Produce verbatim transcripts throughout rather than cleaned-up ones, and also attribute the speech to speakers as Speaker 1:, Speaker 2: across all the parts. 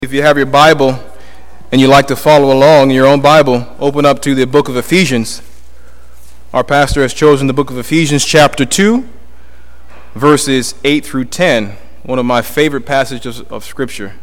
Speaker 1: If you have your Bible and you like to follow along in your own Bible, open up to the book of Ephesians. Our pastor has chosen the book of Ephesians chapter two, verses eight through ten, one of my favorite passages of Scripture.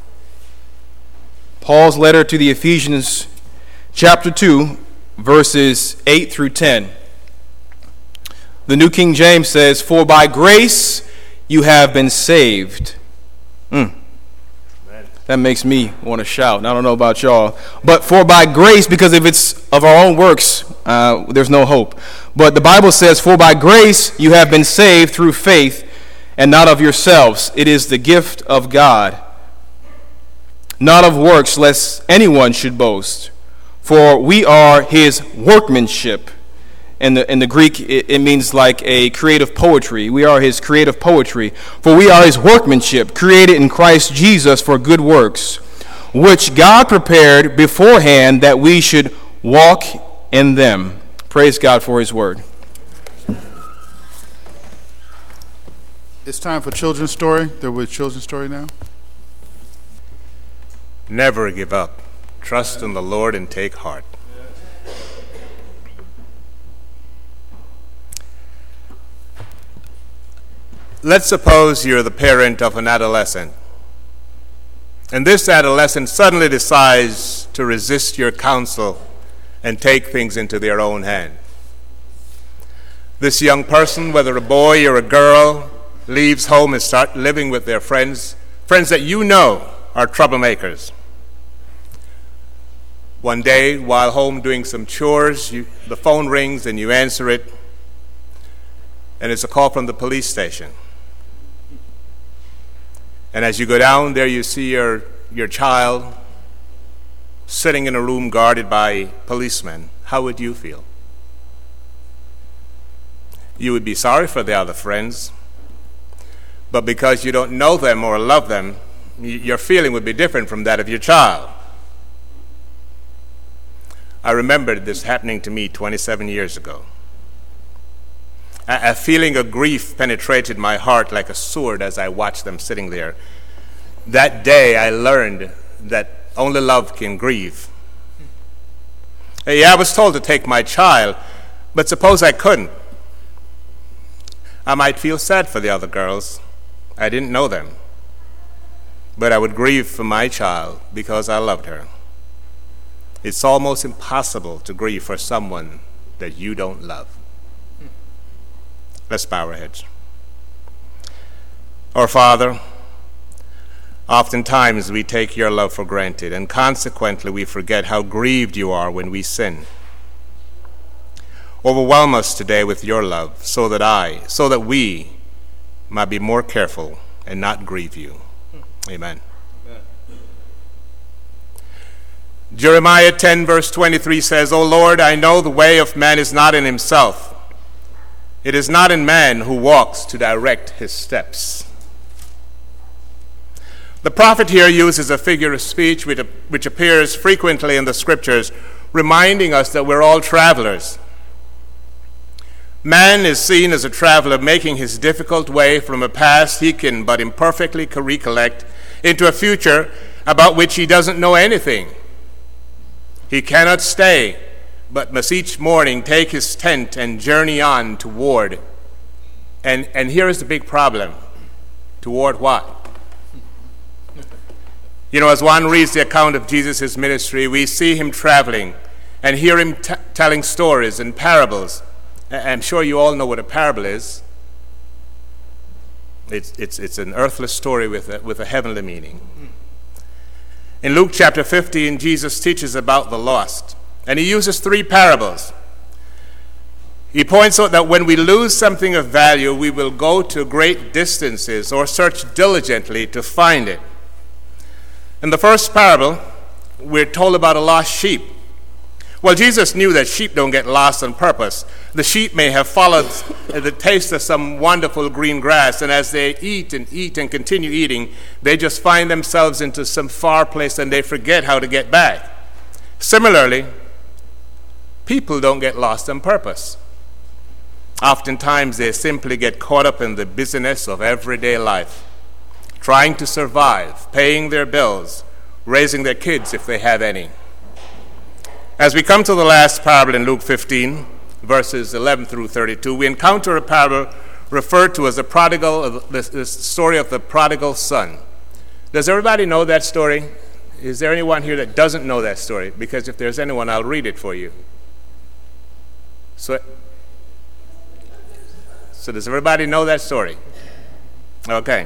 Speaker 1: Paul's letter to the Ephesians chapter two, verses eight through ten. The New King James says, "For by grace you have been saved." Mm. That makes me want to shout. I don't know about y'all. But for by grace, because if it's of our own works, uh, there's no hope. But the Bible says, "For by grace you have been saved through faith, and not of yourselves. It is the gift of God, not of works, lest anyone should boast. For we are his workmanship." In the, in the Greek, it, it means like a creative poetry. We are his creative poetry. "For we are his workmanship, created in Christ Jesus for good works, which God prepared beforehand that we should walk in them." Praise God for his word.
Speaker 2: It's time for children's story. There will be children's story now.
Speaker 3: Never give up. Trust in the Lord and take heart. Let's suppose you're the parent of an adolescent, and this adolescent suddenly decides to resist your counsel and take things into their own hand. This young person, whether a boy or a girl, leaves home and starts living with their friends, friends that you know are troublemakers. One day, while home doing some chores, you, the phone rings and you answer it, and it's a call from the police station. And as you go down there, you see your, your child sitting in a room guarded by policemen. How would you feel? You would be sorry for the other friends, but because you don't know them or love them, your feeling would be different from that of your child. I remember this happening to me twenty-seven years ago. A feeling of grief penetrated my heart like a sword as I watched them sitting there. That day I learned that only love can grieve. Yeah, I was told to take my child, but suppose I couldn't. I might feel sad for the other girls. I didn't know them. But I would grieve for my child because I loved her. It's almost impossible to grieve for someone that you don't love. Let's bow our heads. Our Father, oftentimes we take your love for granted, and consequently we forget how grieved you are when we sin. Overwhelm us today with your love, so that I, so that we might be more careful and not grieve you. Amen. Amen. Jeremiah ten verse twenty-three says, "O Lord, I know the way of man is not in himself. It is not in man who walks to direct his steps." The prophet here uses a figure of speech which, which appears frequently in the scriptures, reminding us that we're all travelers. Man is seen as a traveler making his difficult way from a past he can but imperfectly recollect into a future about which he doesn't know anything. He cannot stay, but must each morning take his tent and journey on toward. And, and here is the big problem. Toward what? You know, as one reads the account of Jesus' ministry, we see him traveling and hear him t- telling stories and parables. I'm sure you all know what a parable is. It's, it's, it's an earthly story with a, with a heavenly meaning. In Luke chapter fifteen, Jesus teaches about the lost. And he uses three parables. He points out that when we lose something of value, we will go to great distances or search diligently to find it. In the first parable, we're told about a lost sheep. Well, Jesus knew that sheep don't get lost on purpose. The sheep may have followed the taste of some wonderful green grass, and as they eat and eat and continue eating, they just find themselves into some far place and they forget how to get back. Similarly, people don't get lost on purpose. Oftentimes, they simply get caught up in the busyness of everyday life, trying to survive, paying their bills, raising their kids if they have any. As we come to the last parable in Luke fifteen, verses eleven through thirty-two, we encounter a parable referred to as the prodigal, the, the story of the prodigal son. Does everybody know that story? Is there anyone here that doesn't know that story? Because if there's anyone, I'll read it for you. So, so does everybody know that story? Okay.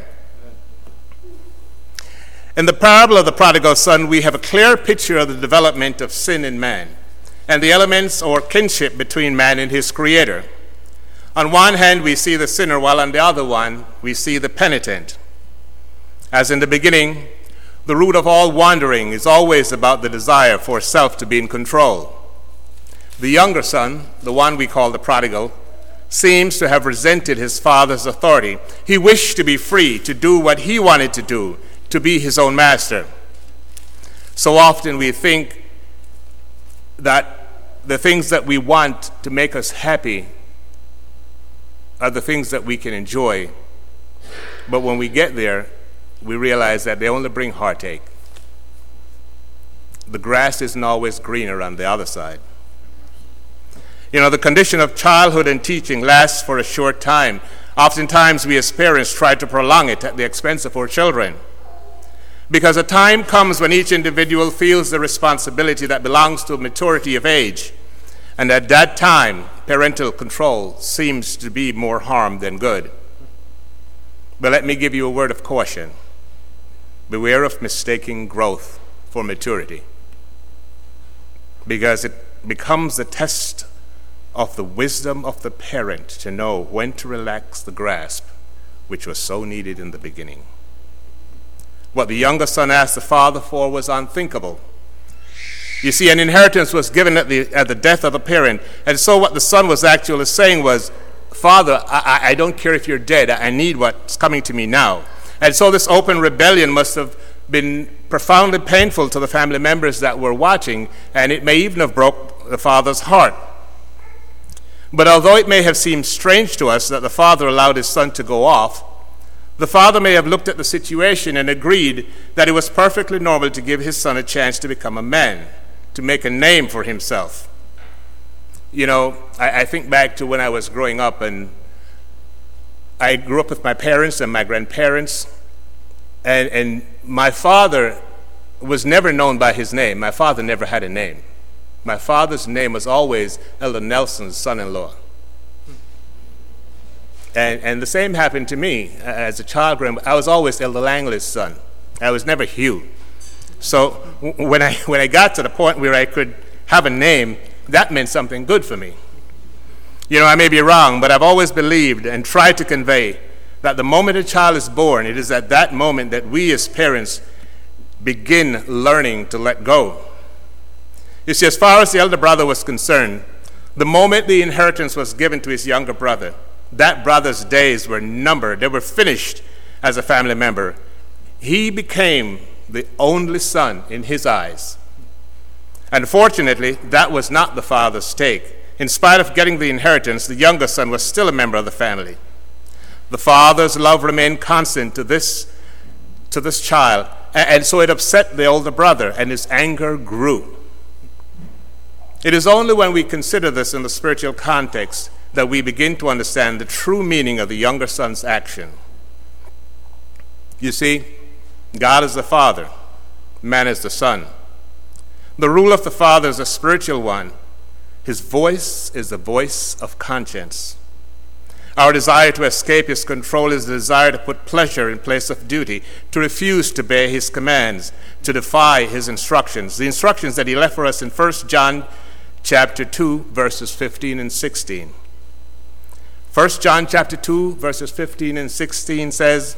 Speaker 3: In the parable of the prodigal son, we have a clear picture of the development of sin in man and the elements or kinship between man and his creator. On one hand, we see the sinner, while on the other one, we see the penitent. As in the beginning, the root of all wandering is always about the desire for self to be in control. The younger son, the one we call the prodigal, seems to have resented his father's authority. He wished to be free to do what he wanted to do, to be his own master. So often we think that the things that we want to make us happy are the things that we can enjoy. But when we get there, we realize that they only bring heartache. The grass isn't always greener on the other side. You know, the condition of childhood and teaching lasts for a short time. Oftentimes we as parents try to prolong it at the expense of our children. Because a time comes when each individual feels the responsibility that belongs to maturity of age. And at that time, parental control seems to be more harm than good. But let me give you a word of caution. Beware of mistaking growth for maturity. Because it becomes a test of the wisdom of the parent to know when to relax the grasp, which was so needed in the beginning. What the younger son asked the father for was unthinkable. You see, an inheritance was given at the, at the death of a parent, and so what the son was actually saying was, Father, I, I don't care if you're dead, I need what's coming to me now. And so this open rebellion must have been profoundly painful to the family members that were watching, and it may even have broke the father's heart. But although it may have seemed strange to us that the father allowed his son to go off, the father may have looked at the situation and agreed that it was perfectly normal to give his son a chance to become a man, to make a name for himself. You know, I, I think back to when I was growing up, and I grew up with my parents and my grandparents, and, and my father was never known by his name. My father never had a name. My father's name was always Elder Nelson's son-in-law. And, and the same happened to me as a child. I was always Elder Langley's son. I was never Hugh. So when I, when I got to the point where I could have a name, that meant something good for me. You know, I may be wrong, but I've always believed and tried to convey that the moment a child is born, it is at that moment that we as parents begin learning to let go. You see, as far as the elder brother was concerned, the moment the inheritance was given to his younger brother, that brother's days were numbered. They were finished as a family member. He became the only son in his eyes. Unfortunately, that was not the father's take. In spite of getting the inheritance, the younger son was still a member of the family. The father's love remained constant to this, to this child, and so it upset the older brother, and his anger grew. It is only when we consider this in the spiritual context that we begin to understand the true meaning of the younger son's action. You see, God is the Father, man is the Son. The rule of the Father is a spiritual one. His voice is the voice of conscience. Our desire to escape his control is the desire to put pleasure in place of duty, to refuse to obey his commands, to defy his instructions, the instructions that he left for us in First John chapter two, verses fifteen and sixteen. First John chapter two, verses fifteen and sixteen says,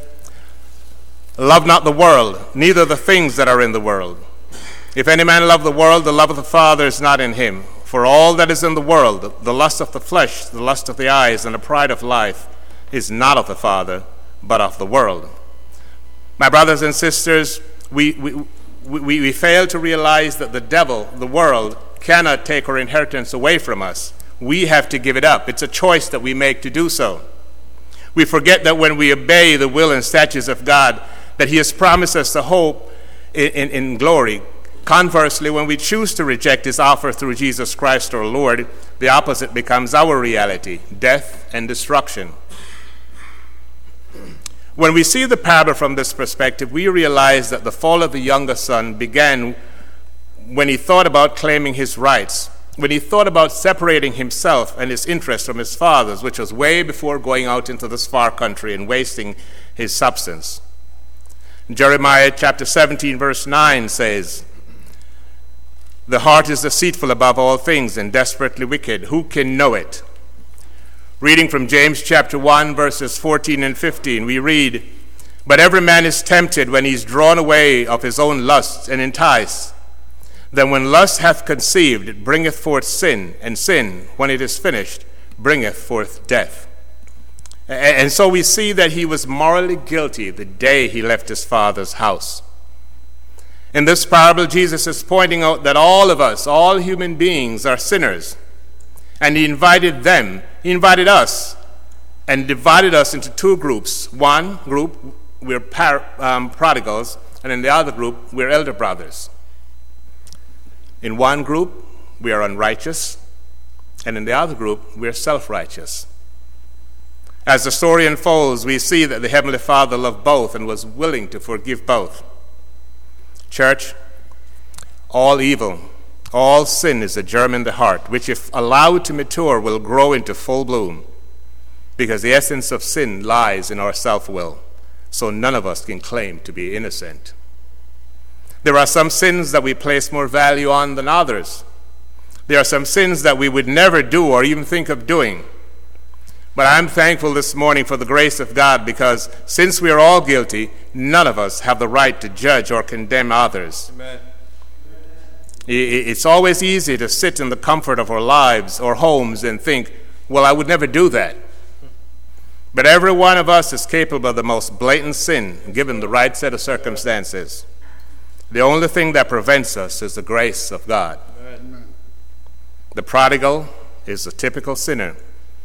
Speaker 3: Love not the world, neither the things that are in the world. If any man love the world, the love of the Father is not in him. For all that is in the world, the lust of the flesh, the lust of the eyes, and the pride of life, is not of the Father, but of the world. My brothers and sisters, we, we, we, we fail to realize that the devil, the world, cannot take our inheritance away from us. We have to give it up. It's a choice that we make to do so. We forget that when we obey the will and statutes of God, that he has promised us the hope in, in, in glory. Conversely, when we choose to reject his offer through Jesus Christ our Lord, the opposite becomes our reality, death and destruction. When we see the parable from this perspective, we realize that the fall of the younger son began when he thought about claiming his rights, when he thought about separating himself and his interest from his father's, which was way before going out into this far country and wasting his substance. Jeremiah chapter seventeen, verse nine says, "The heart is deceitful above all things and desperately wicked. Who can know it?" Reading from James chapter one, verses fourteen and fifteen, we read, "But every man is tempted when he is drawn away of his own lusts and enticed. Then when lust hath conceived, it bringeth forth sin, and sin, when it is finished, bringeth forth death." And so we see that he was morally guilty the day he left his father's house. In this parable, Jesus is pointing out that all of us, all human beings, are sinners. And he invited them, he invited us, and divided us into two groups. One group, we're par- um, prodigals, and in the other group, we're elder brothers. In one group, we are unrighteous, and in the other group, we're self-righteous. As the story unfolds, we see that the Heavenly Father loved both and was willing to forgive both. Church, all evil, all sin is a germ in the heart, which if allowed to mature will grow into full bloom, because the essence of sin lies in our self-will, so none of us can claim to be innocent. There are some sins that we place more value on than others. There are some sins that we would never do or even think of doing. But I'm thankful this morning for the grace of God, because since we are all guilty, none of us have the right to judge or condemn others. Amen. It's always easy to sit in the comfort of our lives or homes and think, well, I would never do that. But every one of us is capable of the most blatant sin, given the right set of circumstances. The only thing that prevents us is the grace of God. Amen. The prodigal is a typical sinner.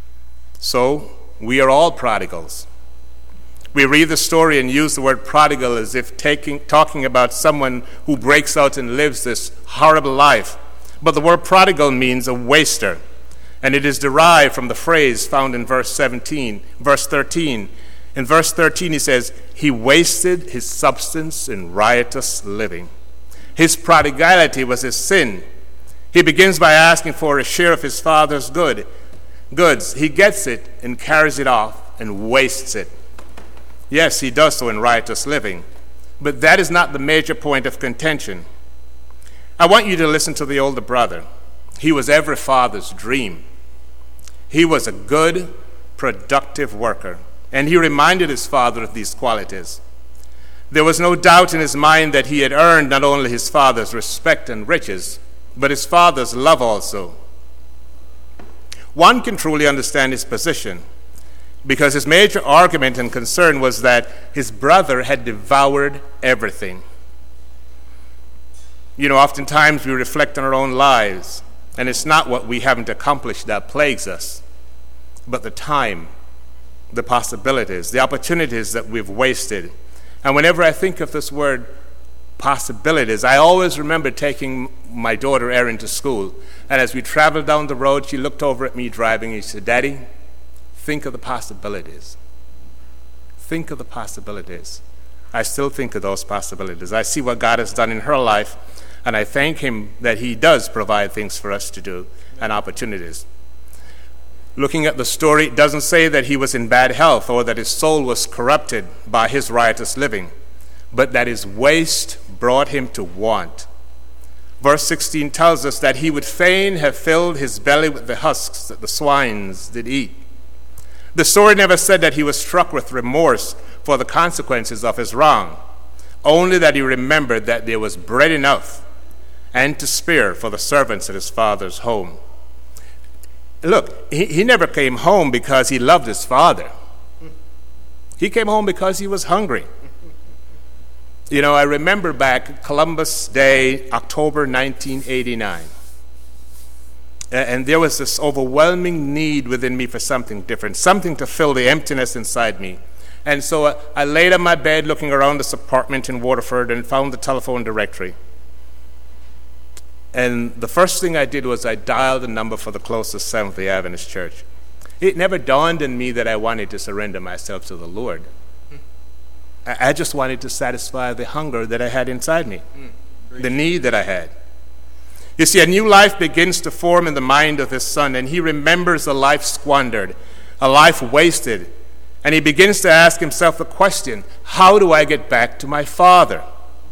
Speaker 3: So, we are all prodigals. We read the story and use the word prodigal as if taking, talking about someone who breaks out and lives this horrible life. But the word prodigal means a waster, and it is derived from the phrase found in verse seventeen, verse thirteen. In verse thirteen, he says, "He wasted his substance in riotous living." His prodigality was his sin. He begins by asking for a share of his father's good. goods. He gets it and carries it off and wastes it. Yes, he does so in riotous living, but that is not the major point of contention. I want you to listen to the older brother. He was every father's dream. He was a good, productive worker, and he reminded his father of these qualities. There was no doubt in his mind that he had earned not only his father's respect and riches, but his father's love also. One can truly understand his position, because his major argument and concern was that his brother had devoured everything. You know, oftentimes we reflect on our own lives, and it's not what we haven't accomplished that plagues us, but the time, the possibilities, the opportunities that we've wasted. And whenever I think of this word possibilities, I always remember taking my daughter Erin to school, and as we traveled down the road, she looked over at me driving, and she said, "Daddy, think of the possibilities. Think of the possibilities." I still think of those possibilities. I see what God has done in her life, and I thank him that he does provide things for us to do and opportunities. Looking at the story, it doesn't say that he was in bad health or that his soul was corrupted by his riotous living, but that his waste brought him to want. Verse sixteen tells us that he would fain have filled his belly with the husks that the swines did eat. The story never said that he was struck with remorse for the consequences of his wrong, only that he remembered that there was bread enough and to spare for the servants at his father's home. Look, he, he never came home because he loved his father. He came home because he was hungry. You know, I remember back Columbus Day, October nineteen eighty-nine. And there was this overwhelming need within me for something different, something to fill the emptiness inside me. And so I, I laid on my bed looking around this apartment in Waterford and found the telephone directory. And the first thing I did was I dialed the number for the closest Seventh-day Adventist church. It never dawned on me that I wanted to surrender myself to the Lord. I, I just wanted to satisfy the hunger that I had inside me, mm, the need that I had. You see, a new life begins to form in the mind of his son, and he remembers a life squandered, a life wasted, and he begins to ask himself the question, how do I get back to my Father?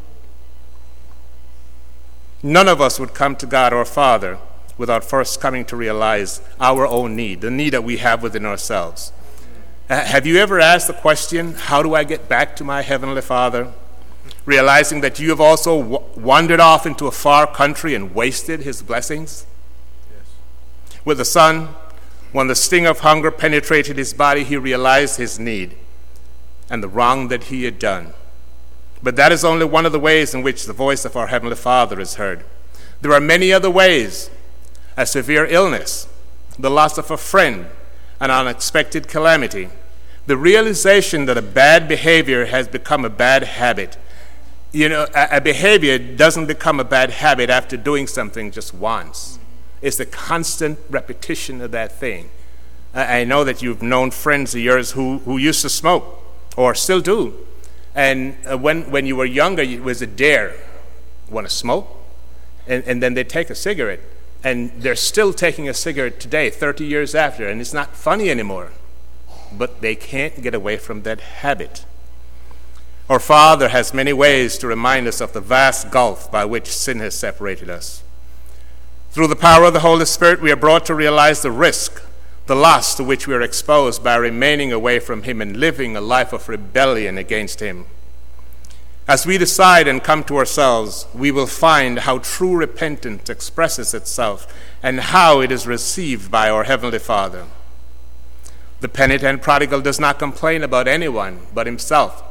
Speaker 3: None of us would come to God our Father without first coming to realize our own need, the need that we have within ourselves. Uh, have you ever asked the question, how do I get back to my Heavenly Father? Realizing that you have also w- wandered off into a far country and wasted his blessings? Yes. With the son, when the sting of hunger penetrated his body, he realized his need and the wrong that he had done. But that is only one of the ways in which the voice of our Heavenly Father is heard. There are many other ways: a severe illness, the loss of a friend, an unexpected calamity, the realization that a bad behavior has become a bad habit. You know, a, a behavior doesn't become a bad habit after doing something just once. It's the constant repetition of that thing. I, I know that you've known friends of yours who, who used to smoke, or still do. And uh, when, when you were younger, it was a dare. Want to smoke? And, and then they take a cigarette. And they're still taking a cigarette today, thirty years after, and it's not funny anymore. But they can't get away from that habit. Our Father has many ways to remind us of the vast gulf by which sin has separated us. Through the power of the Holy Spirit, we are brought to realize the risk, the loss to which we are exposed by remaining away from him and living a life of rebellion against him. As we decide and come to ourselves, we will find how true repentance expresses itself and how it is received by our Heavenly Father. The penitent prodigal does not complain about anyone but himself.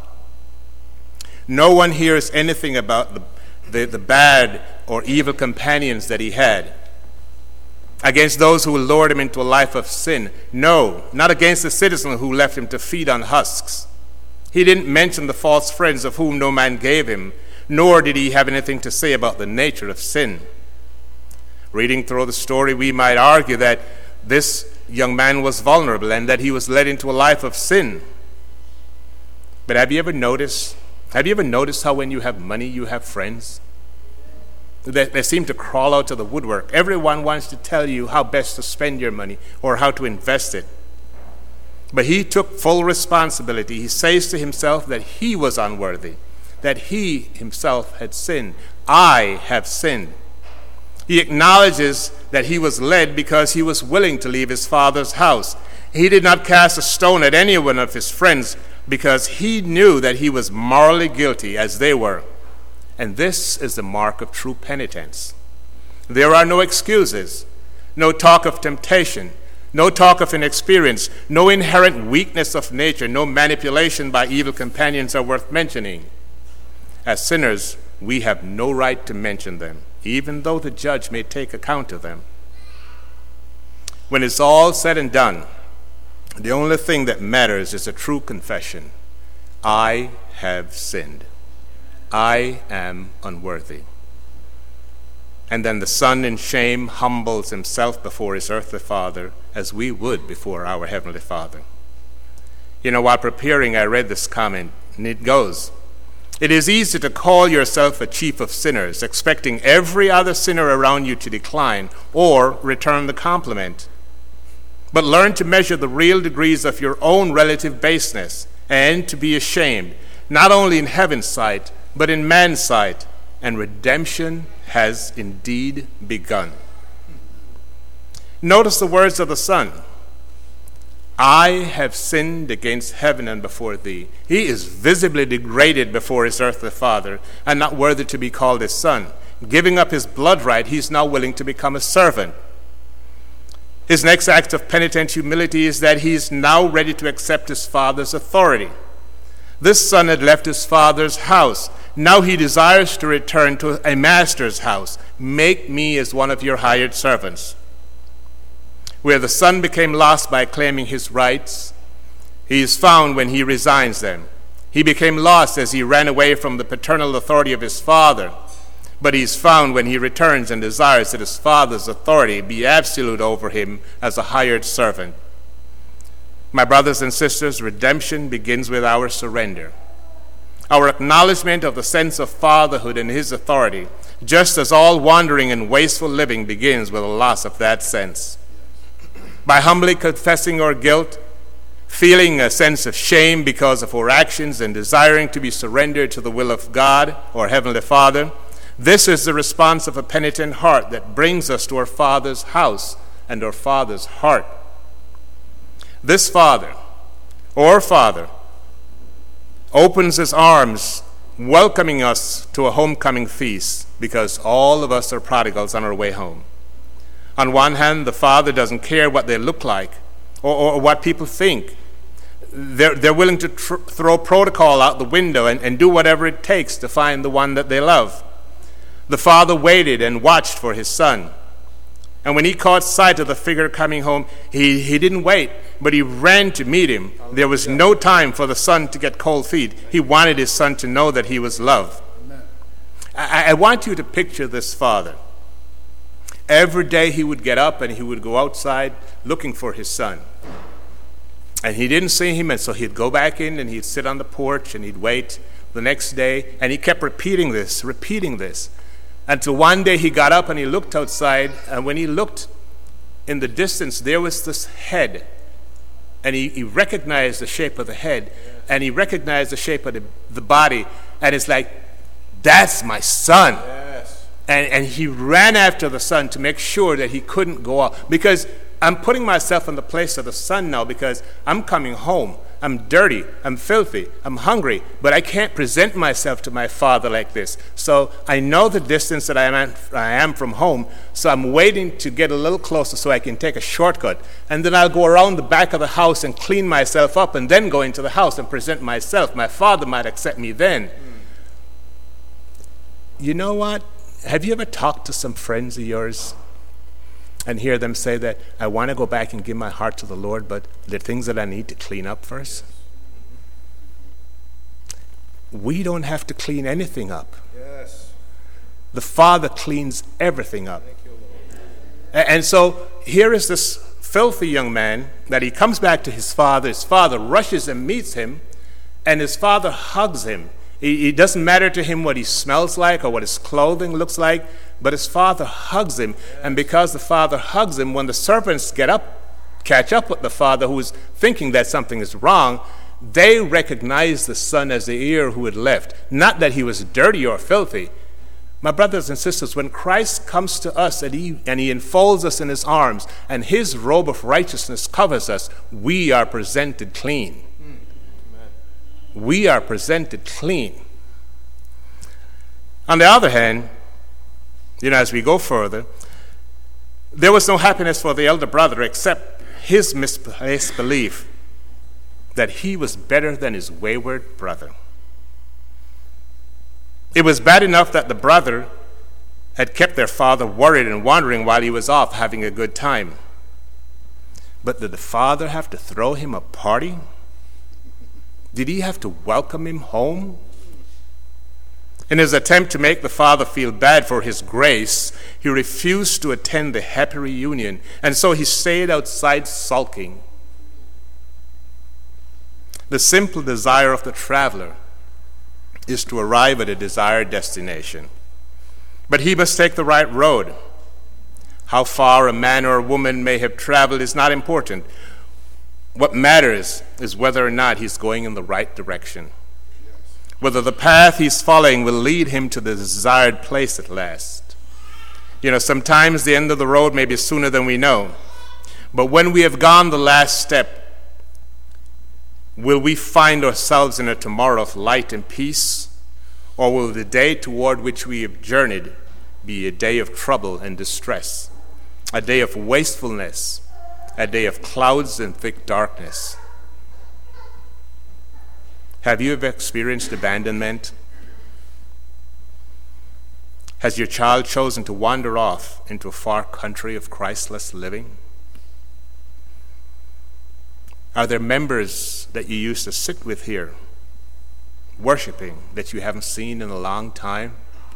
Speaker 3: No one hears anything about the, the, the bad or evil companions that he had, against those who lured him into a life of sin. No, not against the citizen who left him to feed on husks. He didn't mention the false friends of whom no man gave him, nor did he have anything to say about the nature of sin. Reading through the story, we might argue that this young man was vulnerable and that he was led into a life of sin. But have you ever noticed, have you ever noticed how when you have money, you have friends? They, they seem to crawl out of the woodwork. Everyone wants to tell you how best to spend your money or how to invest it. But he took full responsibility. He says to himself that he was unworthy, that he himself had sinned. I have sinned. He acknowledges that he was led because he was willing to leave his father's house. He did not cast a stone at any one of his friends because he knew that he was morally guilty as they were. And this is the mark of true penitence. There are no excuses, no talk of temptation, no talk of inexperience, no inherent weakness of nature, no manipulation by evil companions are worth mentioning. As sinners, we have no right to mention them, even though the judge may take account of them. When it's all said and done, the only thing that matters is a true confession. I have sinned. I am unworthy. And then the son in shame humbles himself before his earthly father as we would before our heavenly Father. You know, while preparing, I read this comment, and it goes, "It is easy to call yourself a chief of sinners, expecting every other sinner around you to decline or return the compliment. But learn to measure the real degrees of your own relative baseness and to be ashamed, not only in heaven's sight, but in man's sight, and redemption has indeed begun." Notice the words of the Son. I have sinned against heaven and before thee. He is visibly degraded before his earthly father and not worthy to be called his son. Giving up his blood right, he's now willing to become a servant. His next act of penitent humility is that he is now ready to accept his father's authority. This son had left his father's house. Now he desires to return to a master's house. Make me as one of your hired servants. Where the son became lost by claiming his rights, He is found when he resigns them. He became lost as he ran away from the paternal authority of his father, but he is found when he returns and desires that his father's authority be absolute over him as a hired servant. My brothers and sisters, redemption begins with our surrender, our acknowledgement of the sense of fatherhood and his authority, just as all wandering and wasteful living begins with a loss of that sense. By humbly confessing our guilt, feeling a sense of shame because of our actions, and desiring to be surrendered to the will of God, our Heavenly Father, this is the response of a penitent heart that brings us to our Father's house and our Father's heart. This Father, our Father, opens his arms, welcoming us to a homecoming feast, because all of us are prodigals on our way home. On one hand, the Father doesn't care what they look like or, or what people think. They're, they're willing to tr- throw protocol out the window and, and do whatever it takes to find the one that they love. The Father waited and watched for his Son. And when he caught sight of the figure coming home, he, he didn't wait, but he ran to meet him. There was no time for the Son to get cold feet. He wanted his Son to know that he was loved. I, I want you to picture this Father. Every day he would get up and he would go outside looking for his Son. And he didn't see him, and so he'd go back in and he'd sit on the porch and he'd wait the next day. And he kept repeating this, repeating this. Until one day he got up and he looked outside, and when he looked in the distance, there was this head. And he, he recognized the shape of the head, and he recognized the shape of the, the body, and it's like, that's my Son.
Speaker 1: Yes.
Speaker 3: And, and he ran after the Son to make sure that he couldn't go out. Because I'm putting myself in the place of the Son now, because I'm coming home. I'm dirty, I'm filthy, I'm hungry, but I can't present myself to my Father like this. So I know the distance that I am, I am from home, so I'm waiting to get a little closer so I can take a shortcut. And then I'll go around the back of the house and clean myself up and then go into the house and present myself. My Father might accept me then. Mm. You know what? Have you ever talked to some friends of yours and hear them say that, I want to go back and give my heart to the Lord, but there are things that I need to clean up first? We don't have to clean anything up.
Speaker 1: Yes.
Speaker 3: The Father cleans everything up. Thank you, Lord. And so here is this filthy young man that he comes back to his father. His father rushes and meets him, and his father hugs him. It doesn't matter to him what he smells like or what his clothing looks like, but his father hugs him. Yes. And because the father hugs him, when the servants get up, catch up with the father who is thinking that something is wrong, they recognize the Son as the heir who had left. Not that he was dirty or filthy. My brothers and sisters, when Christ comes to us and he, and he enfolds us in his arms and his robe of righteousness covers us, we are presented clean. We are presented clean. On the other hand, you know, as we go further, there was no happiness for the elder brother except his misplaced belief that he was better than his wayward brother. It was bad enough that the brother had kept their father worried and wandering while he was off having a good time. But did the father have to throw him a party? Did he have to welcome him home? In his attempt to make the father feel bad for his grace, he refused to attend the happy reunion, and so he stayed outside sulking. The simple desire of the traveler is to arrive at a desired destination. But he must take the right road. How far a man or a woman may have traveled is not important. What matters is whether or not he's going in the right direction. Whether the path he's following will lead him to the desired place at last. You know, sometimes the end of the road may be sooner than we know. But when we have gone the last step, will we find ourselves in a tomorrow of light and peace? Or will the day toward which we have journeyed be a day of trouble and distress, a day of wastefulness, a day of clouds and thick darkness? Have you ever experienced abandonment? Has your child chosen to wander off into a far country of Christless living? Are there members that you used to sit with here, worshiping, that you haven't seen in a long time?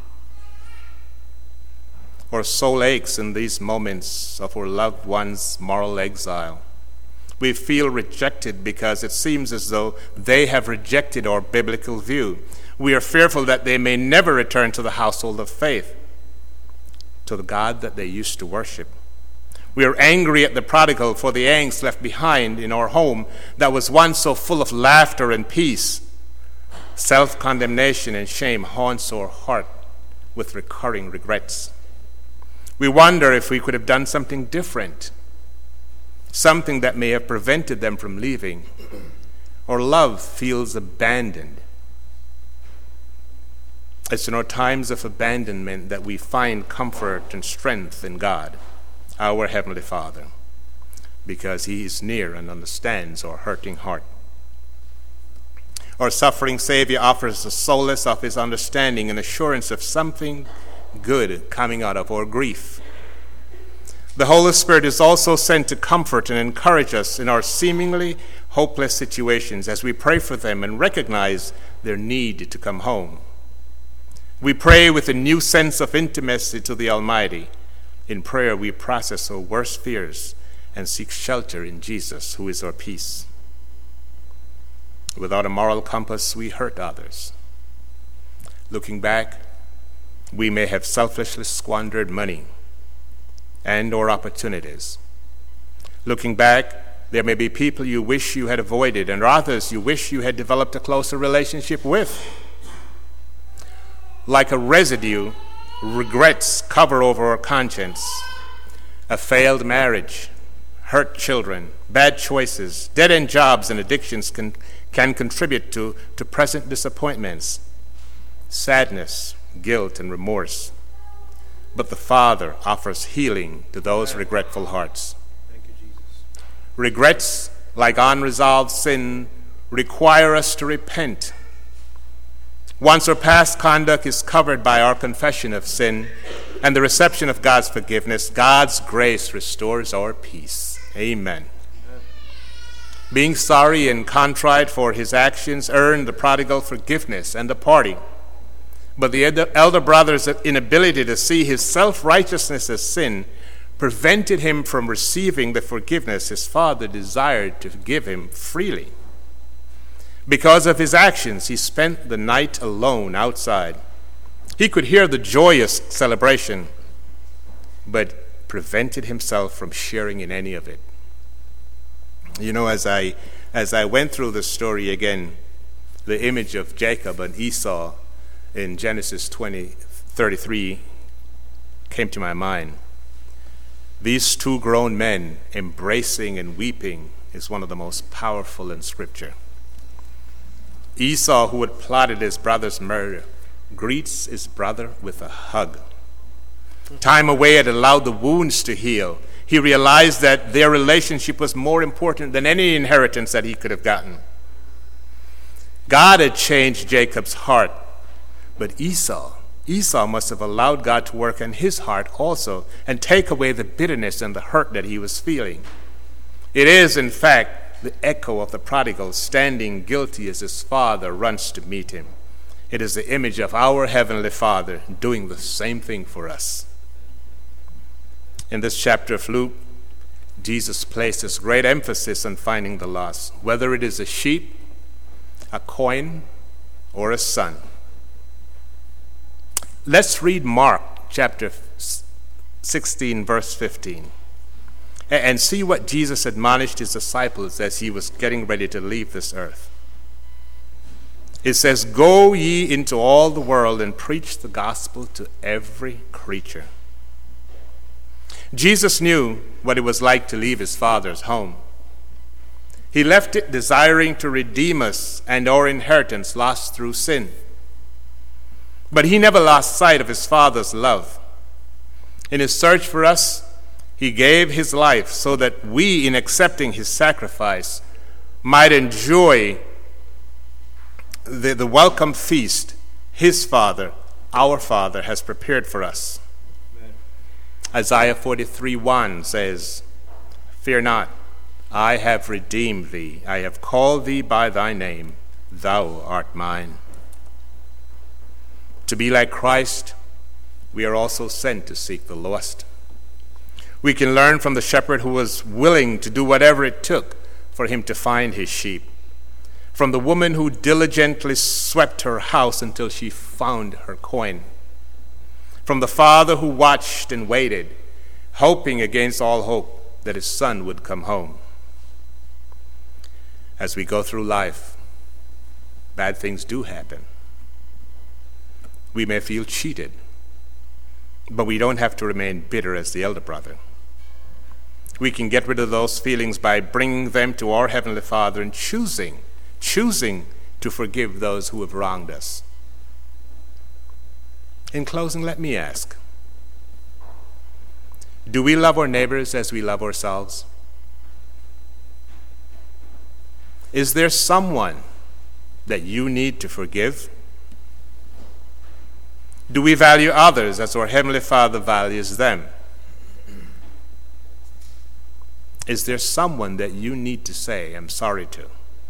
Speaker 3: Or soul aches in these moments of our loved ones' moral exile? We feel rejected because it seems as though they have rejected our biblical view. We are fearful that they may never return to the household of faith, to the God that they used to worship. We are angry at the prodigal for the angst left behind in our home that was once so full of laughter and peace. Self-condemnation and shame haunts our heart with recurring regrets. We wonder if we could have done something different, something that may have prevented them from leaving. Our love feels abandoned. It's in our times of abandonment that we find comfort and strength in God, our Heavenly Father, because He is near and understands our hurting heart. Our suffering Savior offers the solace of His understanding and assurance of something good coming out of our grief. The Holy Spirit is also sent to comfort and encourage us in our seemingly hopeless situations as we pray for them and recognize their need to come home. We pray with a new sense of intimacy to the Almighty. In prayer, we process our worst fears and seek shelter in Jesus, who is our peace. Without a moral compass, we hurt others. Looking back, we may have selfishly squandered money and or opportunities. Looking back, there may be people you wish you had avoided and others you wish you had developed a closer relationship with. Like a residue, regrets cover over our conscience. A failed marriage, hurt children, bad choices, dead-end jobs, and addictions can, can contribute to, to present disappointments, sadness, guilt, and remorse. But the Father offers healing to those regretful hearts.
Speaker 1: Thank you, Jesus.
Speaker 3: Regrets, like unresolved sin, require us to repent. Once our past conduct is covered by our confession of sin and the reception of God's forgiveness, God's grace restores our peace. Amen. Amen. Being sorry and contrite for his actions earned the prodigal forgiveness and departing. But the elder brother's inability to see his self-righteousness as sin prevented him from receiving the forgiveness his father desired to give him freely. Because of his actions, he spent the night alone outside. He could hear the joyous celebration, but prevented himself from sharing in any of it. You know, as I as I went through the story again, the image of Jacob and Esau in Genesis twenty thirty-three came to my mind. These two grown men embracing and weeping is one of the most powerful in Scripture. Esau, who had plotted his brother's murder, greets his brother with a hug. Time away had allowed the wounds to heal. He realized that their relationship was more important than any inheritance that he could have gotten. God had changed Jacob's heart, but Esau, Esau must have allowed God to work in his heart also and take away the bitterness and the hurt that he was feeling. It is, in fact, the echo of the prodigal standing guilty as his father runs to meet him. It is the image of our Heavenly Father doing the same thing for us. In this chapter of Luke, Jesus places great emphasis on finding the lost, whether it is a sheep, a coin, or a son. Let's read Mark chapter sixteen, verse fifteen. And see what Jesus admonished his disciples as he was getting ready to leave this earth. It says, "Go ye into all the world and preach the gospel to every creature." Jesus knew what it was like to leave his Father's home. He left it desiring to redeem us and our inheritance lost through sin. But he never lost sight of his Father's love. In his search for us, he gave his life so that we, in accepting his sacrifice, might enjoy the, the welcome feast his Father, our Father, has prepared for us. Amen. Isaiah forty-three one says, "Fear not, I have redeemed thee. I have called thee by thy name. Thou art mine. To be like Christ, we are also sent to seek the lost. We can learn from the shepherd who was willing to do whatever it took for him to find his sheep, from the woman who diligently swept her house until she found her coin, from the father who watched and waited, hoping against all hope that his son would come home. As we go through life, bad things do happen. We may feel cheated, but we don't have to remain bitter as the elder brother. We can get rid of those feelings by bringing them to our Heavenly Father and choosing, choosing to forgive those who have wronged us. In closing, let me ask, do we love our neighbors as we love ourselves? Is there someone that you need to forgive? Do we value others as our Heavenly Father values them? Is there someone that you need to say, I'm sorry to?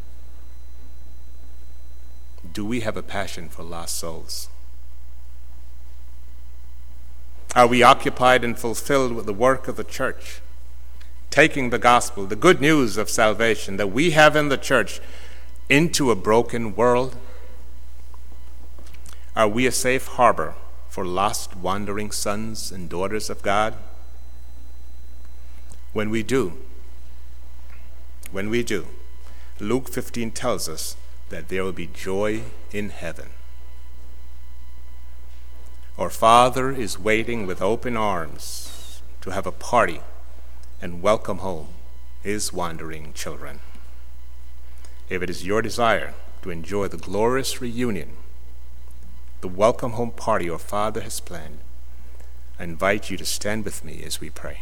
Speaker 3: Do we have a passion for lost souls? Are we occupied and fulfilled with the work of the church, taking the gospel, the good news of salvation that we have in the church, into a broken world? Are we a safe harbor for lost, wandering sons and daughters of God? When we do, when we do, Luke fifteen tells us that there will be joy in heaven. Our Father is waiting with open arms to have a party and welcome home his wandering children. If it is your desire to enjoy the glorious reunion, the welcome home party our Father has planned, I invite you to stand with me as we pray.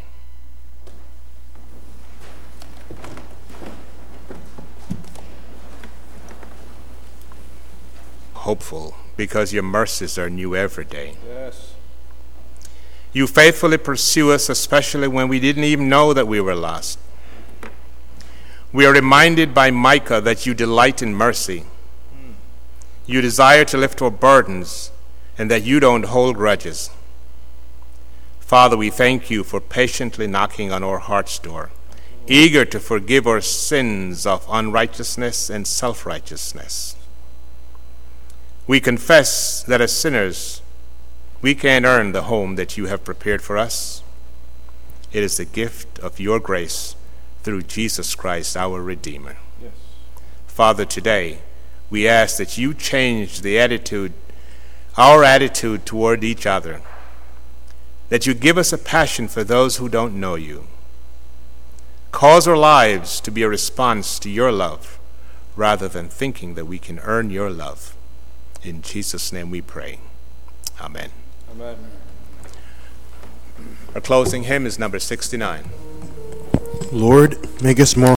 Speaker 3: Hopeful, because your mercies are new every day.
Speaker 1: Yes.
Speaker 3: You faithfully pursue us, especially when we didn't even know that we were lost. We are reminded by Micah that you delight in mercy. Mm. You desire to lift our burdens, and that you don't hold grudges. Father, we thank you for patiently knocking on our heart's door, eager to forgive our sins of unrighteousness and self-righteousness. We confess that as sinners, we can't earn the home that you have prepared for us. It is the gift of your grace through Jesus Christ, our Redeemer.
Speaker 1: Yes.
Speaker 3: Father, today, we ask that you change the attitude, our attitude toward each other, that you give us a passion for those who don't know you. Cause our lives to be a response to your love, rather than thinking that we can earn your love. In Jesus' name we pray. Amen.
Speaker 1: Amen.
Speaker 3: Our closing hymn is number sixty-nine.
Speaker 4: Lord, make us more